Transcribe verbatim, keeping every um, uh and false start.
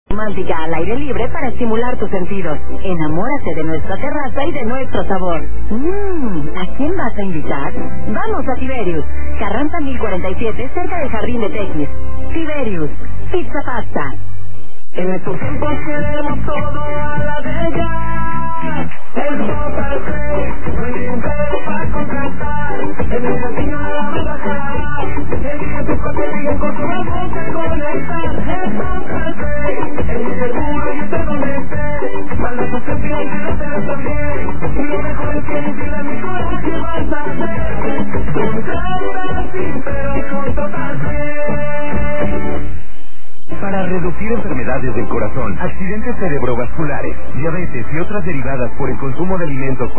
Romántica al aire libre para estimular tus sentidos. Enamórate de nuestra terraza y de nuestro sabor. Mmm, ¿a quién vas a invitar? Vamos a Tiberius, Carranza mil cuarenta y siete, cerca del Jardín de Tequis. Tiberius, pizza pasta. En estos tiempos queremos todo a la de ya. El Total Play, no hay dinero para contratar. En el camino de la relaja, elige tu coche y con tu amor te conectar. El Total Play, elige el seguro y te conecte. Manda tu sentido y no te ves también. Y lo mejor es que ni la mi corazón vas a hacer. Contrata sin pero con Total Play. Para reducir enfermedades del corazón, accidentes cerebrovasculares, diabetes y otras derivadas por el consumo de alimentos